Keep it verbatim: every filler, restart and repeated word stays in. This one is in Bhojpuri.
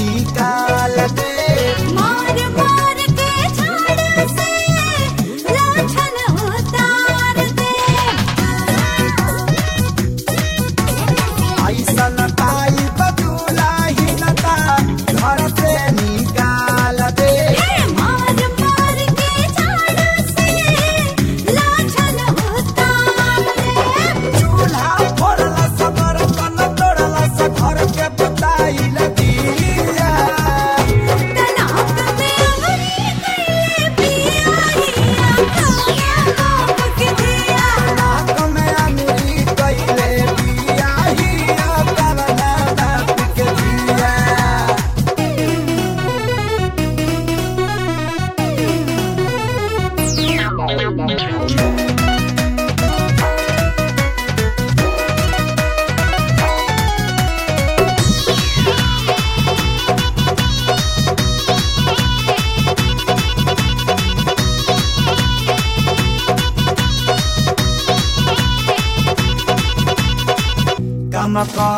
निकाल दे। मार मार के झाड़ से लाछन उतार दे। ऐसन पाई बदूला ही नता घर से निकाल दे। मार मार के झाड़ से लाछन उतार दे। चूल्हा फोड़ला सा बर्तन तोड़ला सा घर के बताई दिया। तनाव में अमरी कैले पिया हिया खाया बाप के दिया। नाक में अमरी कैले पिया हिया कवना बाप के दिया। कम